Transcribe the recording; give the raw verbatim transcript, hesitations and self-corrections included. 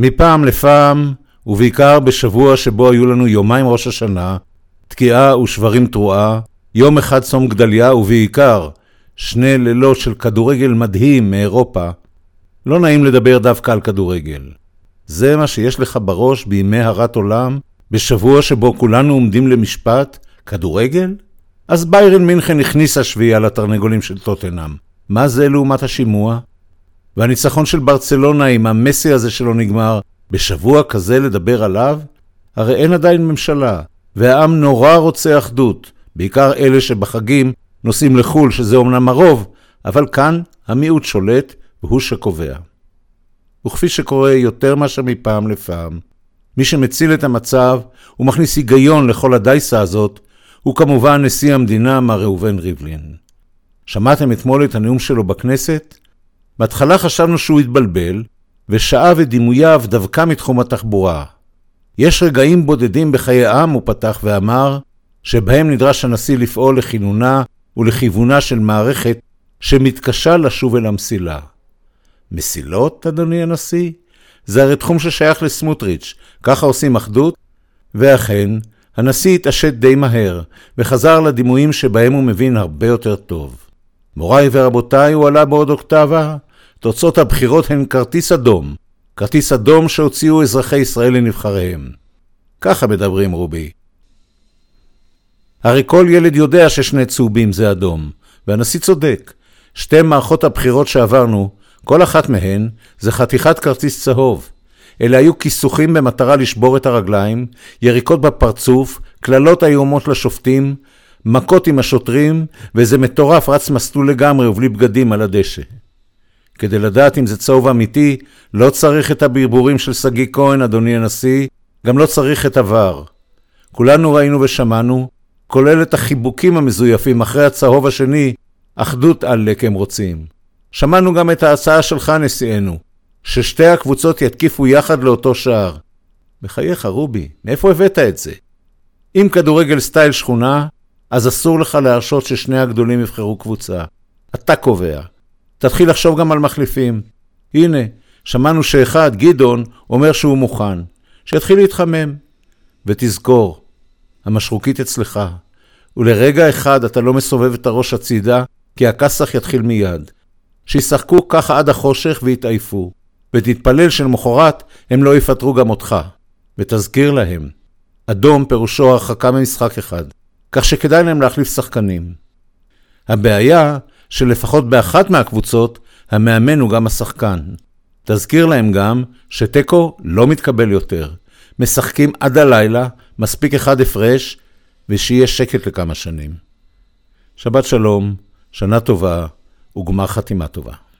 מפעם לפעם, ובעיקר בשבוע שבו היו לנו יומיים ראש השנה, תקיעה ושברים תרועה, יום אחד צום גדליה ובעיקר שני לילות של כדורגל מדהים מאירופה, לא נעים לדבר דווקא על כדורגל. זה מה שיש לך בראש בימי הרת עולם, בשבוע שבו כולנו עומדים למשפט, כדורגל? אז ביירן מינכן הכניסה שביעייה לתרנגולים של טוטנהאם. מה זה לעומת השימוע? והניצחון של ברצלונה עם המסי הזה שלא נגמר, בשבוע כזה לדבר עליו? הרי אין עדיין ממשלה, והעם נורא רוצה אחדות, בעיקר אלה שבחגים נוסעים לחול שזה אומנם הרוב, אבל כאן המיעוט שולט והוא שקובע. וכפי שקורה יותר מאשר מפעם לפעם, מי שמציל את המצב ומכניס היגיון לכל הדייסה הזאת, הוא כמובן נשיא המדינה מר ראובן ריבלין. שמעתם אתמול את הנאום שלו בכנסת? בהתחלה חשבנו שהוא התבלבל, ושעה ודימוייו דווקא מתחום התחבורה. יש רגעים בודדים בחיי העם, הוא פתח ואמר, שבהם נדרש הנשיא לפעול לכינונה ולכיוונה של מערכת שמתקשה לשוב אל המסילה. מסילות, אדוני הנשיא? זה הרי תחום ששייך לסמוטריץ', ככה עושים אחדות? ואכן, הנשיא התעשת די מהר, וחזר לדימויים שבהם הוא מבין הרבה יותר טוב. מוריי ורבותיי, הוא עלה בעוד אוקטבה, תוצאות הבחירות הן כרטיס אדום, כרטיס אדום שהוציאו אזרחי ישראל לנבחריהם. ככה מדברים רובי. הרי כל ילד יודע ששני צהובים זה אדום, והנשיא צודק. שתי מערכות הבחירות שעברנו, כל אחת מהן זה חתיכת כרטיס צהוב. אלה היו כיסוכים במטרה לשבור את הרגליים, יריקות בפרצוף, כללות איומות לשופטים, מכות עם השוטרים, ואיזה מטורף רץ מסלול לגמרי ובלי בגדים על הדשא. כדי לדעת אם זה צהוב אמיתי, לא צריך את הברבורים של סגי כהן, אדוני הנשיא, גם לא צריך את עבר. כולנו ראינו ושמענו, כולל את החיבוקים המזויפים אחרי הצהוב השני, אחדות עלק הם רוצים. שמענו גם את ההצעה שלך, נשיאנו, ששתי הקבוצות יתקיפו יחד לאותו שער. בחייך רובי, מאיפה הבאת את זה? אם כדורגל סטייל שכונה, אז אסור לך להרשות ששני הגדולים יבחרו קבוצה. אתה קובע. תתחיל לחשוב גם על מחליפים. הנה, שמענו שאחד, גדעון, אומר שהוא מוכן. שיתחיל להתחמם. ותזכור, המשרוקית אצלך. ולרגע אחד אתה לא מסובב את הראש הצידה, כי הכסח יתחיל מיד. שישחקו ככה עד החושך ויתעייפו. ותתפלל שלמחרת הם לא יפטרו גם אותך. ותזכיר להם, אדום פירושו הרחקה ממשחק אחד. כך שכדאי להם להחליף שחקנים. הבעיה שלפחות באחת מהקבוצות, המאמן הוא גם השחקן. תזכיר להם גם שטקו לא מתקבל יותר. משחקים עד הלילה, מספיק אחד הפרש, ושיהיה שקט לכמה שנים. שבת שלום, שנה טובה וגמר חתימה טובה.